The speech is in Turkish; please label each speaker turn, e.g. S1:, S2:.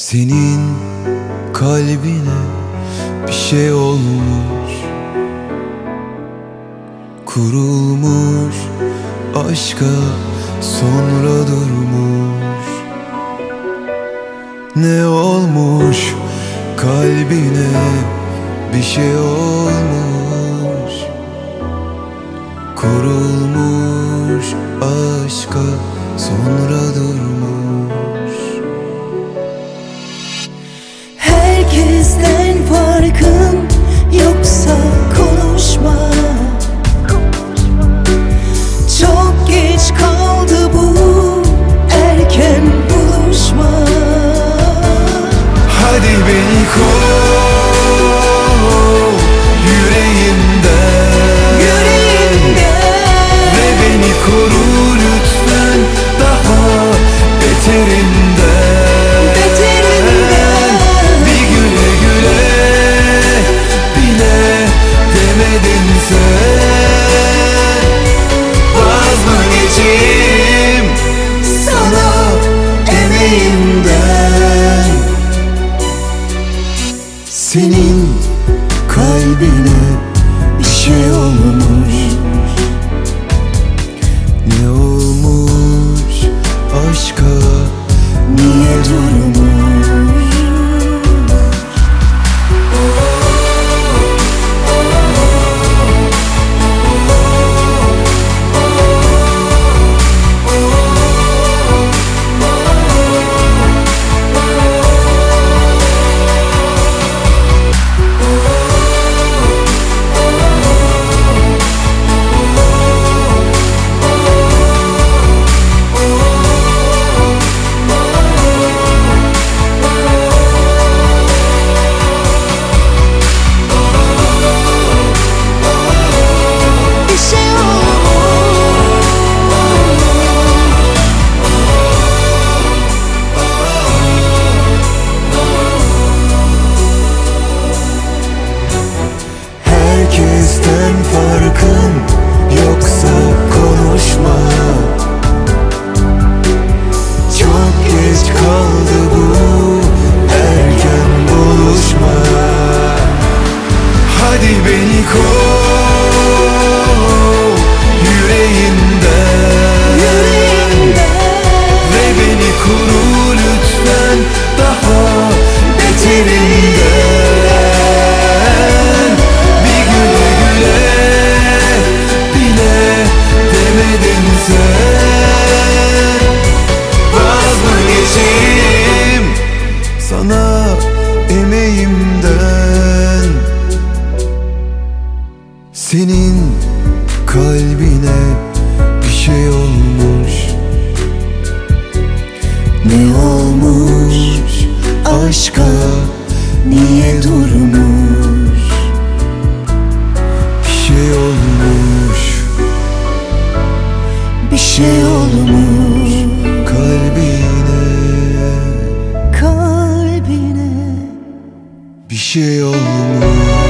S1: Senin kalbine bir şey olmuş, kurulmuş, aşka sonra durmuş. Ne olmuş kalbine, bir şey olmuş, kurulmuş, aşka sonra durmuş.
S2: Herkesten farkım yoksa konuşma. Çok geç kaldı bu erken buluşma.
S1: Hadi beni kov yüreğimden, ve beni koru lütfen daha beterinden. Bir güle güle bile demedin sen. Vaz mı geçeyim sana emeğimden? Senin kalbine bir şey olmuş. Ne olmuş aşka, niye durmuş? Herkesten farkın yoksa konuşma. Çok geç kaldı bu erken buluşma. Hadi beni kov yüreğinden, ve beni koru lütfen daha beterinden. Vaz mı geçeyim sana emeğimden? Senin kalbine bir şey olmuş. Ne olmuş aşka, niye durmuş? Bir şey olmuş, bir şey olmuş kalbine,
S2: Kalbine
S1: bir şey olmuş.